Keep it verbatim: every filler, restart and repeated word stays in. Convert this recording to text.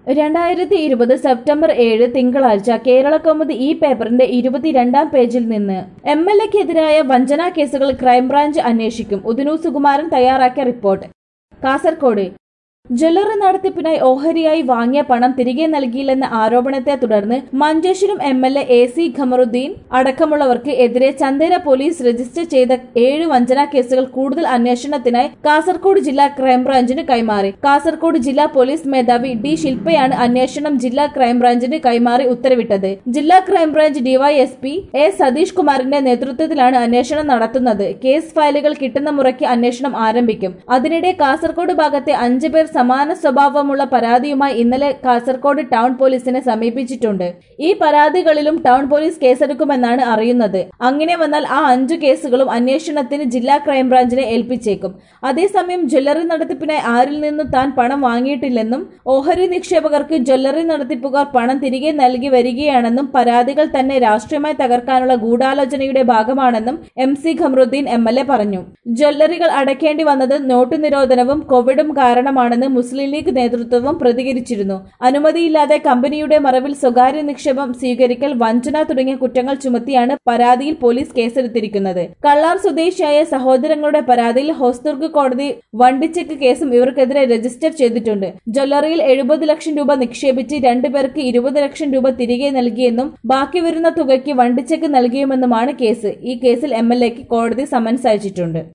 രണ്ടായിരത്തി ഇരുപത് സെപ്റ്റംബർ ഏഴ് തിങ്കളാഴ്ച കേരളകൗമുദി ഈ പേപ്പറിന്റെ ഇരുപത്തിരണ്ടാം പേജിൽ നിന്ന് എം എൽ എക്കെതിരായ വഞ്ചനാ കേസുകൾ ക്രൈംബ്രാഞ്ച് അന്വേഷിക്കും. ഉദിനു സുകുമാരൻ തയ്യാറാക്കിയ റിപ്പോർട്ട്. കാസർകോട് ജ്വല്ലറി നടത്തിപ്പിനായി ഓഹരിയായി വാങ്ങിയ പണം തിരികെ നൽകിയില്ലെന്ന ആരോപണത്തെ തുടർന്ന് Manjeshwaram M L A A C Kamaruddin അടക്കമുള്ളവർക്ക് എതിരെ ചന്ദേര പോലീസ് രജിസ്റ്റർ ചെയ്ത ഏഴ് വഞ്ചനാ കേസുകൾ കൂടുതൽ അന്വേഷണത്തിനായി കാസർകോട് ജില്ലാ ക്രൈംബ്രാഞ്ചിന് കൈമാറി. കാസർകോട് ജില്ലാ പോലീസ് മേധാവി ഡി ശില്പയാണ് അന്വേഷണം ജില്ലാ ക്രൈംബ്രാഞ്ചിന് കൈമാറി ഉത്തരവിട്ടത്. ജില്ലാ ക്രൈംബ്രാഞ്ച് ഡിവൈഎസ്പി എ സതീഷ് കുമാറിന്റെ നേതൃത്വത്തിലാണ് അന്വേഷണം നടത്തുന്നത്. കേസ് ഫയലുകൾ കിട്ടുന്ന മുറയ്ക്ക് അന്വേഷണം ആരംഭിക്കും. അതിനിടെ കാസർകോട് ഭാഗത്തെ അഞ്ച് പേർ സമാന സ്വഭാവമുള്ള പരാതിയുമായി ഇന്നലെ കാസർകോട് ടൗൺ പോലീസിനെ സമീപിച്ചിട്ടുണ്ട്. ഈ പരാതികളിലും ടൗൺ പോലീസ് കേസെടുക്കുമെന്നാണ് അറിയുന്നത്. അങ്ങനെ വന്നാൽ ആ അഞ്ചു കേസുകളും അന്വേഷണത്തിന് ജില്ലാ ക്രൈംബ്രാഞ്ചിനെ ഏൽപ്പിച്ചേക്കും. അതേസമയം ജ്വല്ലറി നടത്തിപ്പിനായി ആരിൽ നിന്നും താൻ പണം വാങ്ങിയിട്ടില്ലെന്നും ഓഹരി നിക്ഷേപകർക്ക് ജ്വല്ലറി നടത്തിപ്പുകാർ പണം തിരികെ നൽകി വരികയാണെന്നും പരാതികൾ തന്നെ രാഷ്ട്രീയമായി തകർക്കാനുള്ള ഗൂഢാലോചനയുടെ ഭാഗമാണെന്നും M C Khamaruddin M L A പറഞ്ഞു. ജ്വല്ലറികൾ അടയ്ക്കേണ്ടി വന്നത് നോട്ടു നിരോധനവും കോവിഡും കാരണമാണെന്ന് മുസ്ലിം ലീഗ് നേതൃത്വവും പ്രതികരിച്ചിരുന്നു. അനുമതിയില്ലാതെ കമ്പനിയുടെ മറവിൽ സ്വകാര്യ നിക്ഷേപം സ്വീകരിക്കൽ, വഞ്ചന തുടങ്ങിയ കുറ്റങ്ങൾ ചുമത്തിയാണ് പരാതിയിൽ പോലീസ് കേസെടുത്തിരിക്കുന്നത്. കള്ളാർ സ്വദേശിയായ സഹോദരങ്ങളുടെ പരാതിയിൽ ഹോസ്ദുർഗ് കോടതി വണ്ടിച്ചെക്ക് കേസും ഇവർക്കെതിരെ രജിസ്റ്റർ ചെയ്തിട്ടുണ്ട്. ജ്വല്ലറിയിൽ എഴുപത് ലക്ഷം രൂപ നിക്ഷേപിച്ച് രണ്ടുപേർക്ക് ഇരുപത് ലക്ഷം രൂപ തിരികെ നൽകിയെന്നും ബാക്കി വരുന്ന തുകയ്ക്ക് വണ്ടിച്ചെക്ക് നൽകിയുമെന്നുമാണ് കേസ്. ഈ കേസിൽ എം എൽ എക്ക് കോടതി സമൻസ് അയച്ചിട്ടുണ്ട്.